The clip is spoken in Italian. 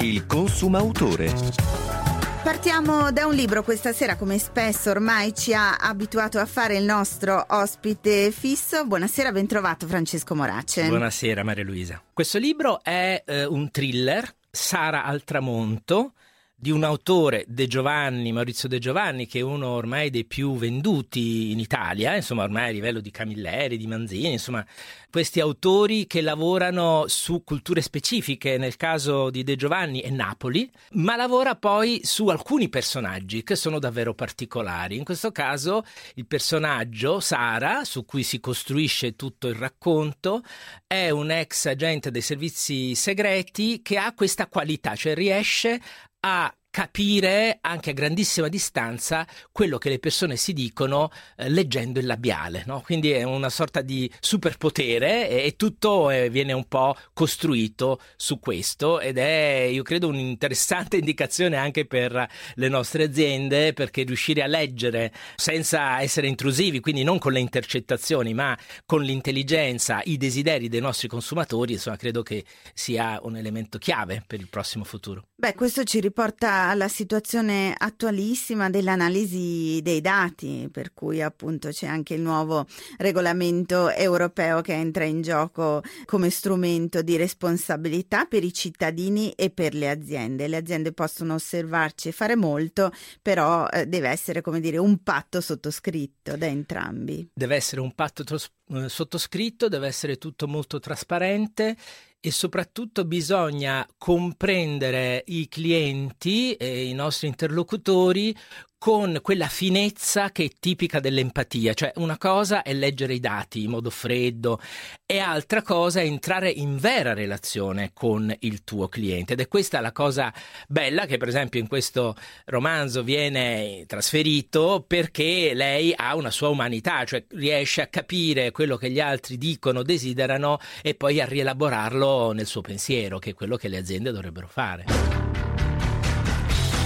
Il consumautore. Partiamo da un libro questa sera, come spesso ormai ci ha abituato a fare il nostro ospite fisso. Buonasera, ben trovato Francesco Morace. Buonasera Maria Luisa. Questo libro è un thriller, Sara al tramonto, di un autore, Maurizio De Giovanni, che è uno ormai dei più venduti in Italia, insomma ormai a livello di Camilleri, di Manzini, insomma questi autori che lavorano su culture specifiche, nel caso di De Giovanni è Napoli, ma lavora poi su alcuni personaggi che sono davvero particolari. In questo caso il personaggio Sara, su cui si costruisce tutto il racconto, è un ex agente dei servizi segreti che ha questa qualità, cioè riesce a capire anche a grandissima distanza quello che le persone si dicono leggendo il labiale, no? Quindi è una sorta di superpotere e tutto viene un po' costruito su questo, ed è, io credo, un'interessante indicazione anche per le nostre aziende, perché riuscire a leggere senza essere intrusivi, quindi non con le intercettazioni ma con l'intelligenza, i desideri dei nostri consumatori, insomma credo che sia un elemento chiave per il prossimo futuro. Beh, questo ci riporta alla situazione attualissima dell'analisi dei dati, per cui appunto c'è anche il nuovo regolamento europeo che entra in gioco come strumento di responsabilità per i cittadini e per le aziende. Le aziende possono osservarci e fare molto, però deve essere, come dire, un patto sottoscritto da entrambi. Deve essere un patto sottoscritto, deve essere tutto molto trasparente e soprattutto bisogna comprendere i clienti e i nostri interlocutori con quella finezza che è tipica dell'empatia. Cioè una cosa è leggere i dati in modo freddo e altra cosa è entrare in vera relazione con il tuo cliente, ed è questa la cosa bella che per esempio in questo romanzo viene trasferito, perché lei ha una sua umanità, cioè riesce a capire quello che gli altri dicono, desiderano e poi a rielaborarlo nel suo pensiero, che è quello che le aziende dovrebbero fare.